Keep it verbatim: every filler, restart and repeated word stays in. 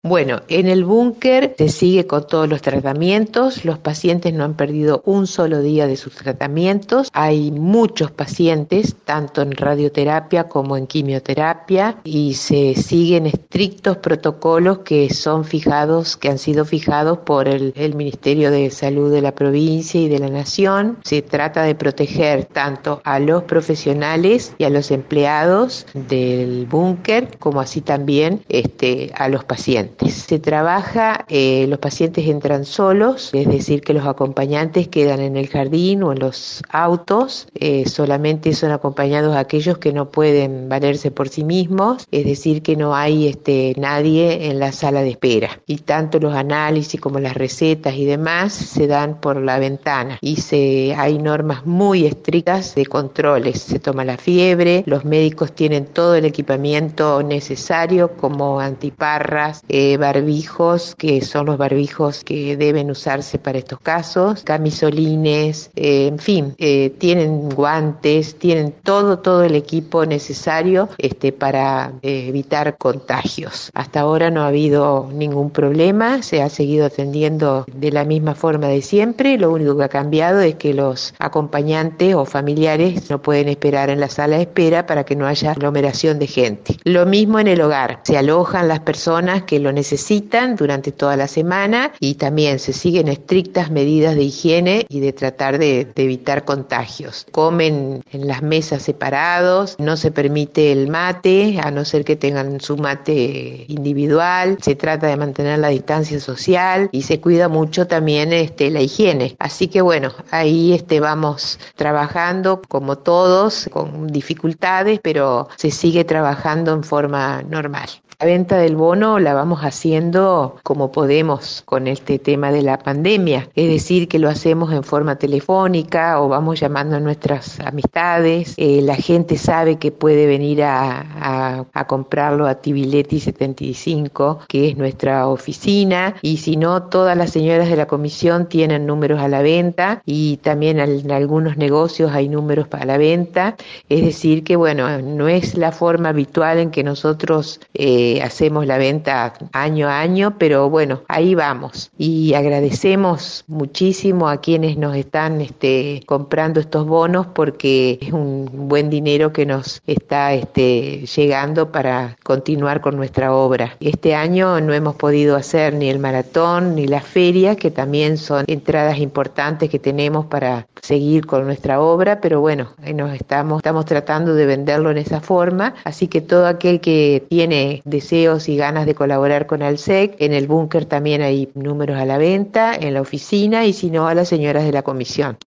Bueno, en el búnker se sigue con todos los tratamientos, los pacientes no han perdido un solo día de sus tratamientos, hay muchos pacientes, tanto en radioterapia como en quimioterapia, y se siguen estrictos protocolos que son fijados, que han sido fijados por el, el Ministerio de Salud de la provincia y de la Nación. Se trata de proteger tanto a los profesionales y a los empleados del búnker, como así también este, a los pacientes. Se trabaja, eh, los pacientes entran solos, es decir, que los acompañantes quedan en el jardín o en los autos, eh, solamente son acompañados aquellos que no pueden valerse por sí mismos, es decir, que no hay este, nadie en la sala de espera. Y tanto los análisis como las recetas y demás se dan por la ventana y se, hay normas muy estrictas de controles. Se toma la fiebre, los médicos tienen todo el equipamiento necesario como antiparras, eh, barbijos, que son los barbijos que deben usarse para estos casos, camisolines, eh, en fin, eh, tienen guantes, tienen todo, todo el equipo necesario este, para eh, evitar contagios. Hasta ahora no ha habido ningún problema, se ha seguido atendiendo de la misma forma de siempre, lo único que ha cambiado es que los acompañantes o familiares no pueden esperar en la sala de espera para que no haya aglomeración de gente. Lo mismo en el hogar, se alojan las personas que lo necesitan durante toda la semana y también se siguen estrictas medidas de higiene y de tratar de, de evitar contagios. Comen en las mesas separados, no se permite el mate, a no ser que tengan su mate individual, se trata de mantener la distancia social y se cuida mucho también este, la higiene. Así que bueno, ahí este, vamos trabajando como todos, con dificultades, pero se sigue trabajando en forma normal. La venta del bono la vamos haciendo como podemos con este tema de la pandemia, es decir, que lo hacemos en forma telefónica o vamos llamando a nuestras amistades. Eh, la gente sabe que puede venir a, a, a comprarlo a Tibiletti setenta y cinco, que es nuestra oficina, y si no, todas las señoras de la comisión tienen números a la venta y también en algunos negocios hay números para la venta. Es decir, que bueno, no es la forma habitual en que nosotros eh, hacemos la venta año a año, pero bueno, ahí vamos y agradecemos muchísimo a quienes nos están este, comprando estos bonos porque es un buen dinero que nos está este, llegando para continuar con nuestra obra. Este año no hemos podido hacer ni el maratón ni la feria, que también son entradas importantes que tenemos para seguir con nuestra obra, pero bueno, nos estamos, estamos tratando de venderlo en esa forma, así que todo aquel que tiene deseos y ganas de colaborar con ALSEC, en el búnker también hay números a la venta, en la oficina y si no a las señoras de la comisión.